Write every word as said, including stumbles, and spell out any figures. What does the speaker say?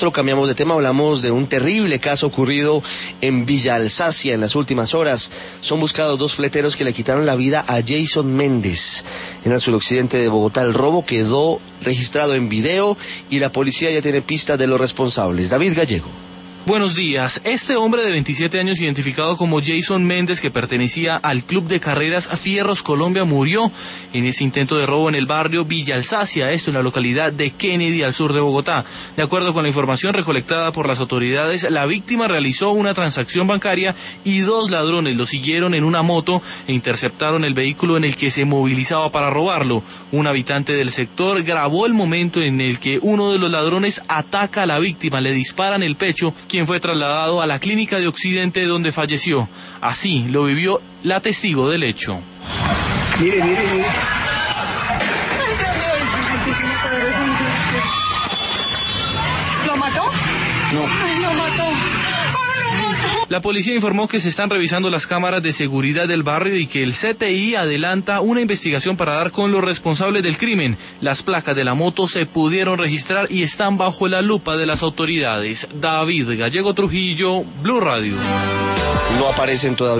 Cambiamos de tema, hablamos de un terrible caso ocurrido en Villa Alsacia en las últimas horas. Son buscados dos fleteros que le quitaron la vida a Jason Méndez en el suroccidente de Bogotá. El robo quedó registrado en video y la policía ya tiene pistas de los responsables. David Gallego. Buenos días. Este hombre de veintisiete años, identificado como Jason Méndez, que pertenecía al Club de Carreras Fierros Colombia, murió en ese intento de robo en el barrio Villa Alsacia, esto en la localidad de Kennedy, al sur de Bogotá. De acuerdo con la información recolectada por las autoridades, la víctima realizó una transacción bancaria y dos ladrones lo siguieron en una moto e interceptaron el vehículo en el que se movilizaba para robarlo. Un habitante del sector grabó el momento en el que uno de los ladrones ataca a la víctima, le dispara en el pecho, quien fue trasladado a la clínica de Occidente donde falleció. Así lo vivió la testigo del hecho. Mire, mire, mire. ¿Lo mató? No. Ay, lo mató. La policía informó que se están revisando las cámaras de seguridad del barrio y que el C T I adelanta una investigación para dar con los responsables del crimen. Las placas de la moto se pudieron registrar y están bajo la lupa de las autoridades. David Gallego Trujillo, Blue Radio. No aparecen todavía.